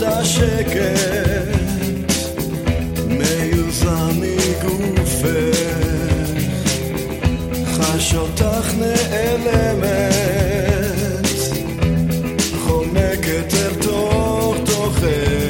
השקט מיוזם מגופך, חש אותך נעלמת, חומקת אל תוך תוכך.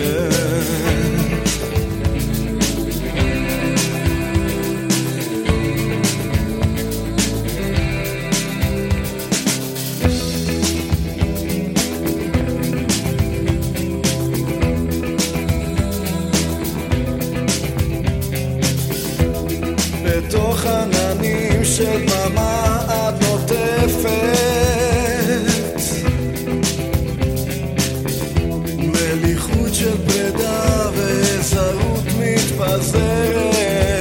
בתוך עננים של דממה את נוטפת, מליחות של פרידה וזרות מתפזרת.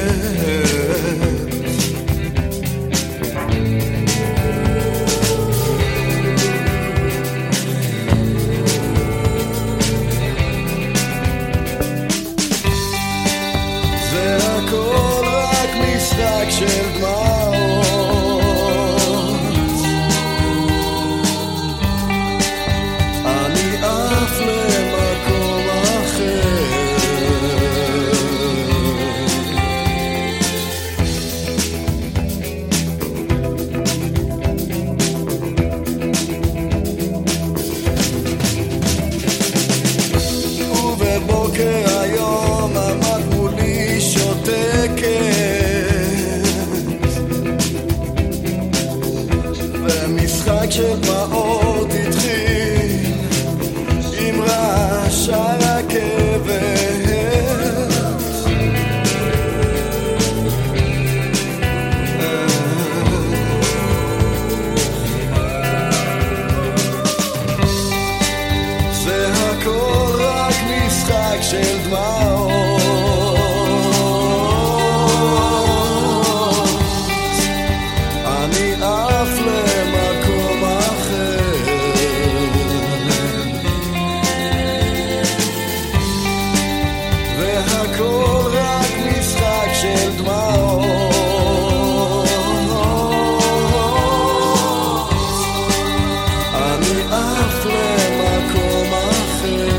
זה הכל רק משחק של דמעות, אני עף למקום אחר. ובבוקר היום עמד מולי שותקת, ומשחק של דמעות התחיל עם רעש הרכבת. זה הכל רק משחק של דמעות, אני עף למקום אחר. והכל רק משחק של דמעות, אני עף למקום אחר.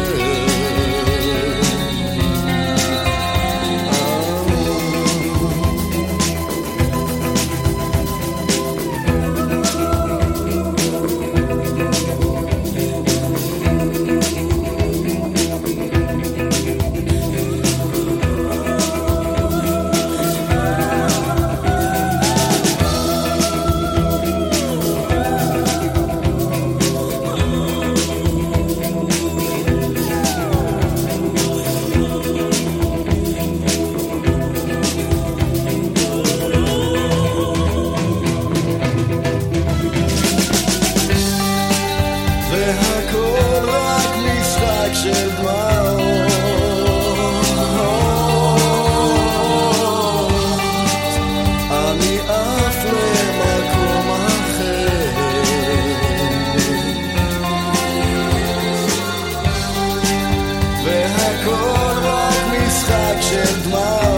והכל רק משחק של דמעות, אני עף למקום אחר. והכל רק משחק של דמעות,